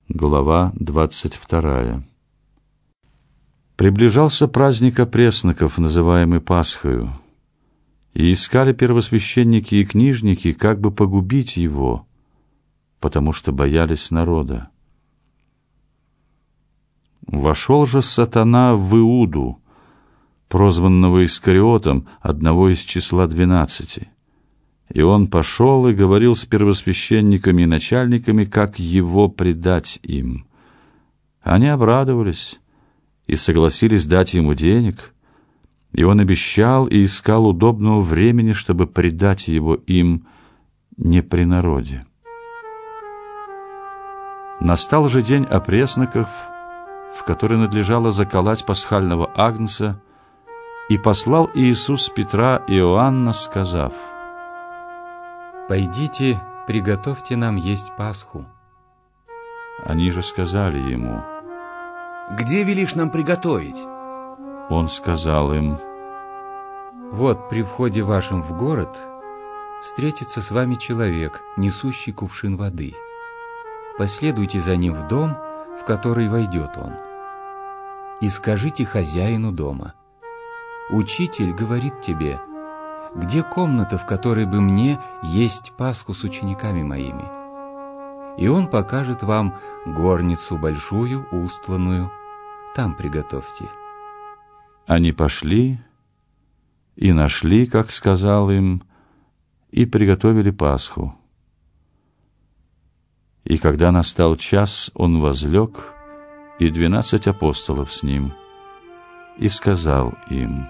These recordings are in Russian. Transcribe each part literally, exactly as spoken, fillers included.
Глава двадцать вторая. Приближался праздник опресноков, называемый Пасхою, и искали первосвященники и книжники, как бы погубить его, потому что боялись народа. Вошел же сатана в Иуду, прозванного Искариотом, одного из числа двенадцати. И он пошел и говорил с первосвященниками и начальниками, как его предать им. Они обрадовались и согласились дать ему денег, и он обещал и искал удобного времени, чтобы предать его им не при народе. Настал же день опресноков, в который надлежало заколоть пасхального агнца, и послал Иисус Петра и Иоанна, сказав: «Пойдите, приготовьте нам есть Пасху». Они же сказали ему: «Где велишь нам приготовить?» Он сказал им: «Вот при входе вашем в город встретится с вами человек, несущий кувшин воды. Последуйте за ним в дом, в который войдет он, и скажите хозяину дома: Учитель говорит тебе: где комната, в которой бы мне есть Пасху с учениками моими? И он покажет вам горницу большую, устланную. Там приготовьте». Они пошли и нашли, как сказал им, и приготовили Пасху. И когда настал час, он возлег, и двенадцать апостолов с ним, и сказал им: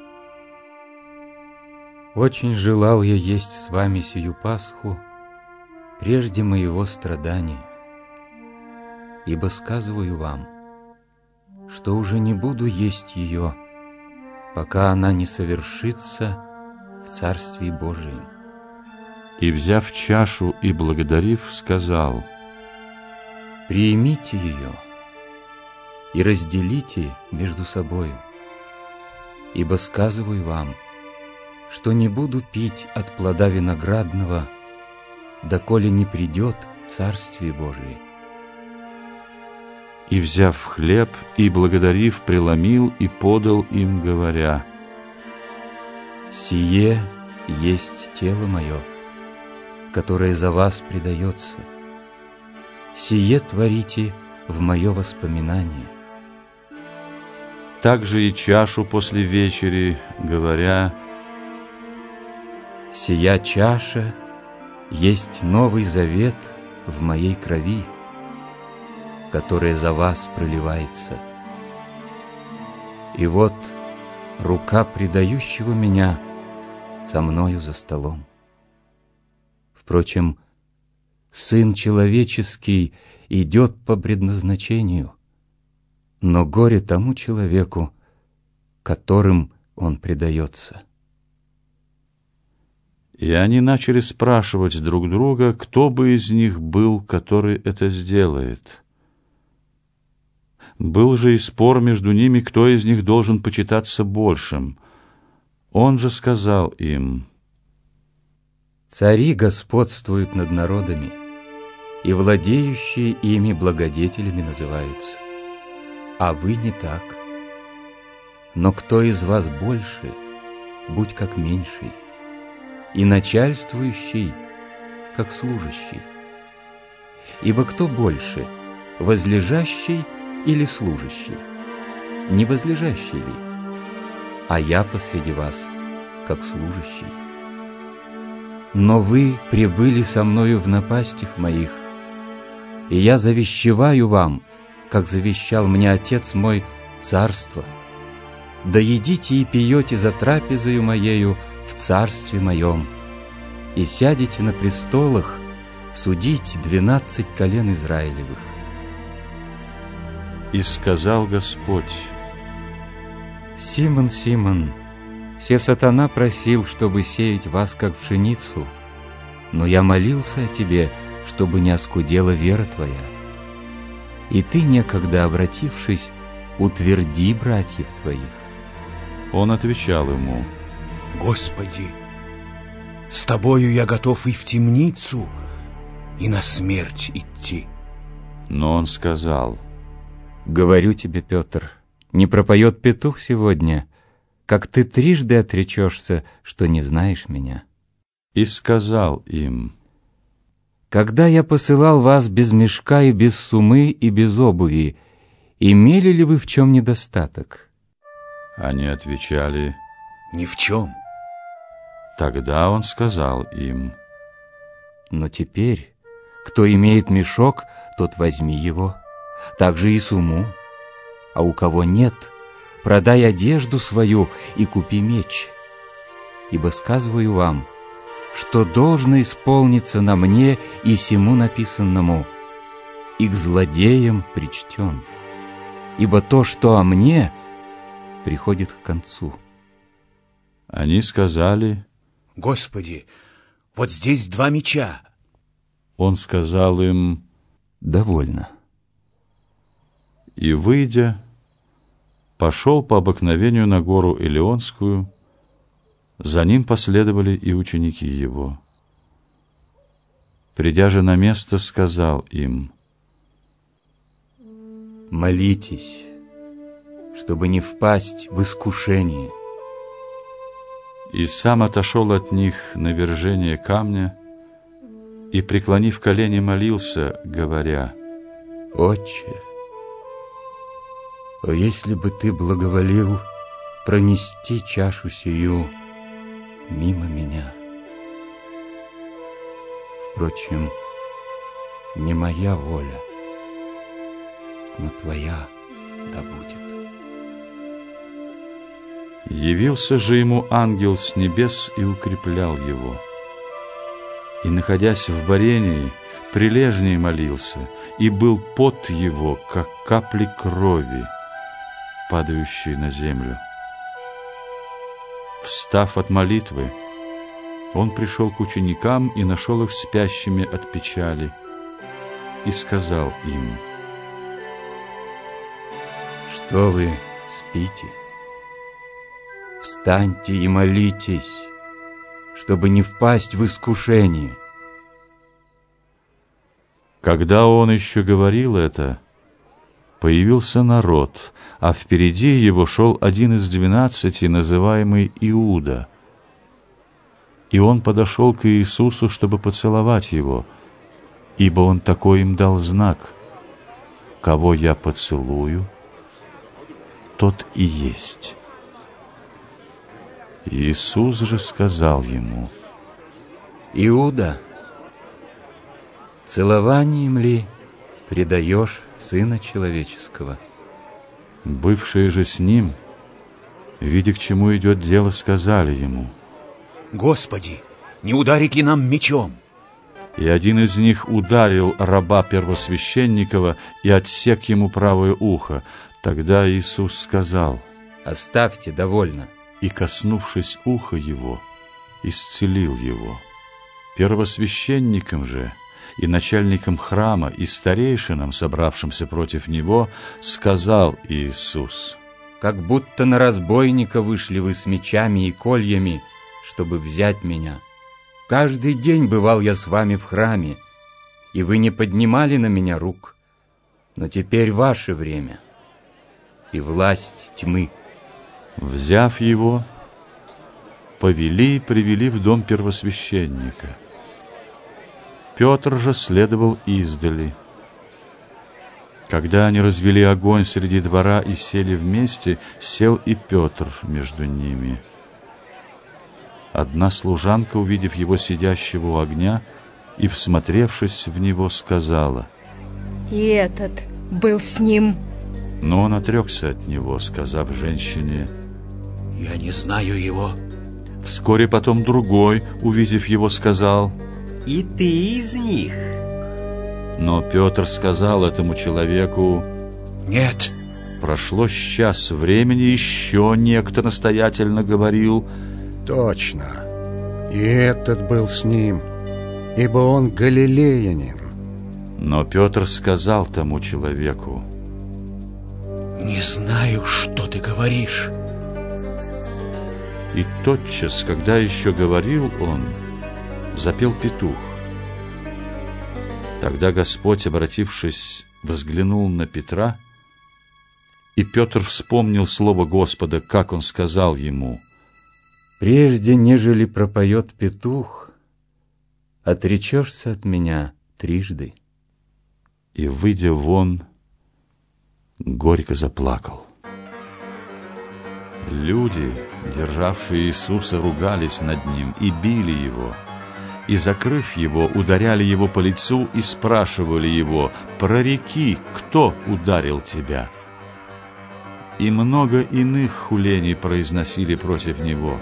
«Очень желал я есть с вами сию Пасху прежде моего страдания, ибо сказываю вам, что уже не буду есть ее, пока она не совершится в Царствии Божием». И, взяв чашу и благодарив, сказал: «Приимите ее и разделите между собою, ибо сказываю вам, что не буду пить от плода виноградного, доколе не придет Царствие Божие». И, взяв хлеб и благодарив, преломил и подал им, говоря: «Сие есть тело мое, которое за вас предается. Сие творите в мое воспоминание». Также и чашу после вечери, говоря: «Сия чаша есть новый завет в моей крови, которая за вас проливается. И вот рука предающего меня со мною за столом. Впрочем, Сын Человеческий идет по предназначению, но горе тому человеку, которым он предается». И они начали спрашивать друг друга, кто бы из них был, который это сделает. Был же и спор между ними, кто из них должен почитаться большим. Он же сказал им: «Цари господствуют над народами, и владеющие ими благодетелями называются. А вы не так. Но кто из вас больше, будь как меньший, и начальствующий, как служащий. Ибо кто больше, возлежащий или служащий? Не возлежащий ли? А я посреди вас, как служащий. Но вы прибыли со мною в напастях моих, и я завещеваю вам, как завещал мне Отец мой, царство. Да едите и пьете за трапезою моею в царстве моем, и сядете на престолах судить двенадцать колен Израилевых». И сказал Господь: «Симон, Симон, се сатана просил, чтобы сеять вас, как пшеницу, но я молился о тебе, чтобы не оскудела вера твоя. И ты, некогда обратившись, утверди братьев твоих». Он отвечал ему: «Господи, с тобою я готов и в темницу, и на смерть идти». Но он сказал: «Говорю тебе, Петр, не пропоет петух сегодня, как ты трижды отречешься, что не знаешь меня». И сказал им: «Когда я посылал вас без мешка и без сумы и без обуви, имели ли вы в чем недостаток?» Они отвечали: Ни в чем. Тогда он сказал им: «Но теперь, кто имеет мешок, тот возьми его, также и сумму. А у кого нет, продай одежду свою и купи меч. Ибо сказываю вам, что должно исполниться на мне и сему написанному, и к злодеям причтен. Ибо то, что о мне, приходит к концу». Они сказали: Господи, вот здесь два меча. Он сказал им: «Довольно». И, выйдя, пошел по обыкновению на гору Илионскую. За ним последовали и ученики его. Придя же на место, сказал им: «Молитесь, чтобы не впасть в искушение». И сам отошел от них на вержение камня и, преклонив колени, молился, говоря: «Отче, о, если бы ты благоволил пронести чашу сию мимо меня. Впрочем, не моя воля, но твоя да будет». Явился же ему ангел с небес и укреплял его. И, находясь в борении, прилежнее молился, и был пот его, как капли крови, падающие на землю. Встав от молитвы, он пришел к ученикам и нашел их спящими от печали, и сказал им: «Что вы спите? Встаньте и молитесь, чтобы не впасть в искушение». Когда он еще говорил это, появился народ, а впереди его шел один из двенадцати, называемый Иуда. И он подошел к Иисусу, чтобы поцеловать его, ибо он такой им дал знак: «Кого я поцелую, тот и есть». Иисус же сказал ему: «Иуда, целованием ли предаешь Сына Человеческого?» Бывшие же с ним, видя, к чему идет дело, сказали ему: Господи, не ударить ли нам мечом? И один из них ударил раба первосвященникова и отсек ему правое ухо. Тогда Иисус сказал: «Оставьте, довольно». И, коснувшись уха его, исцелил его. Первосвященникам же и начальникам храма и старейшинам, собравшимся против него, сказал Иисус: «Как будто на разбойника вышли вы с мечами и кольями, чтобы взять меня. Каждый день бывал я с вами в храме, и вы не поднимали на меня рук. Но теперь ваше время и власть тьмы». Взяв его, повели и привели в дом первосвященника. Петр же следовал издали. Когда они развели огонь среди двора и сели вместе, сел и Петр между ними. Одна служанка, увидев его сидящего у огня и всмотревшись в него, сказала: «И этот был с ним». Но он отрекся от него, сказав женщине: Я не знаю его. Вскоре потом другой, увидев его, сказал: «И ты из них?» Но Петр сказал этому человеку: Нет. Прошло час времени, еще некто настоятельно говорил: Точно, и этот был с ним, ибо он галилеянин. Но Петр сказал тому человеку: Не знаю, что ты говоришь. И тотчас, когда еще говорил он, запел петух. Тогда Господь, обратившись взглянул на Петра, и Петр вспомнил слово Господа, как он сказал ему: «Прежде, нежели пропоет петух, отречешься от меня трижды». И, выйдя вон, горько заплакал. Люди, державшие Иисуса, ругались над ним и били его, и, закрыв его, ударяли его по лицу и спрашивали его: «Прореки, кто ударил тебя?» И много иных хулений произносили против него.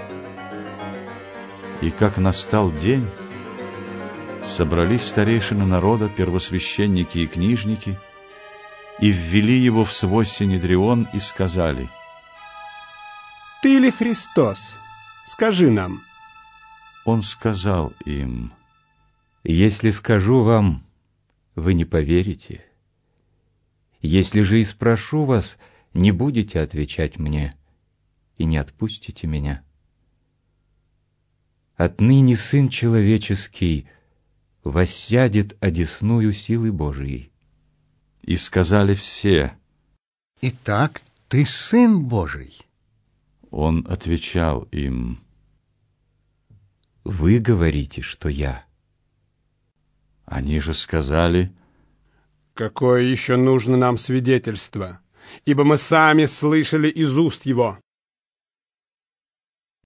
И как настал день, собрались старейшины народа, первосвященники и книжники, и ввели его в свой синедрион и сказали: «Ты ли Христос? Скажи нам». Он сказал им: «Если скажу вам, вы не поверите. Если же и спрошу вас, не будете отвечать мне и не отпустите меня. Отныне Сын Человеческий воссядет одесную силы Божией». И сказали все: «Итак, ты Сын Божий». Он отвечал им: «Вы говорите, что я». Они же сказали: «Какое еще нужно нам свидетельство? Ибо мы сами слышали из уст его».